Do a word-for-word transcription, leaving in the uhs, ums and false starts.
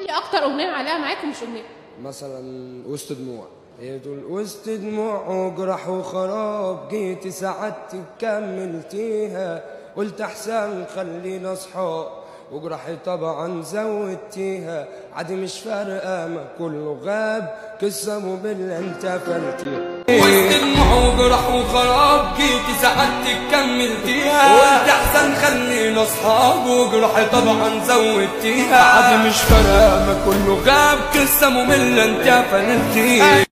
لي اكتر اغنيه معلقه معاك ومش اغنيه. مثلا وسط دموع، هي تقول وسط دموع وجرح وخراب، جيت سعادتك كملتيها، قلت احسن خلينا اصحاب، وجرحي طبعا زودتيها، عادي مش فارقه ما كله غاب، قصه ممله انت قفلتيها. وسط دموع وجرح وخراب، جيت سعادتك كملتيها، قلت احسن خلينا اصحاب، وجرحي طبعا زودتيها، عادي مش فارقه ما كله غاب، قصه ممله انت قفلتيها.